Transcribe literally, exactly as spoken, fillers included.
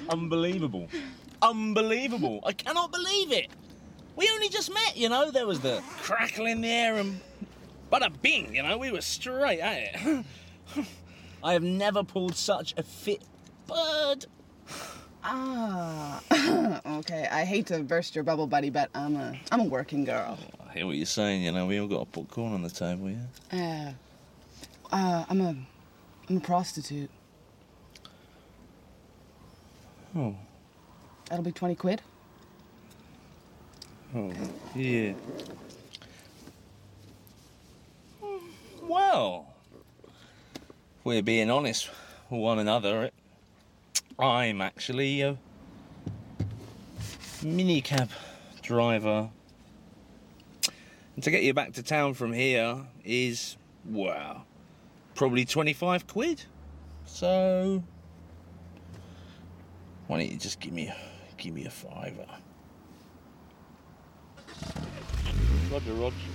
Unbelievable. Unbelievable. I cannot believe it. We only just met, you know. There was the crackle in the air and bada bing, you know. We were straight at it. I have never pulled such a fit bird. Ah, okay. I hate to burst your bubble, buddy, but I'm a I'm a working girl. I hear what you're saying, you know. We all got to put corn on the table, yeah. Uh, uh, I'm a I'm a prostitute. Oh. That'll be twenty quid. Oh, yeah. Well, we're being honest with one another. I'm actually a minicab driver. And to get you back to town from here is, well, probably twenty-five quid. So, why don't you just give me, give me a fiver? Roger, Rog.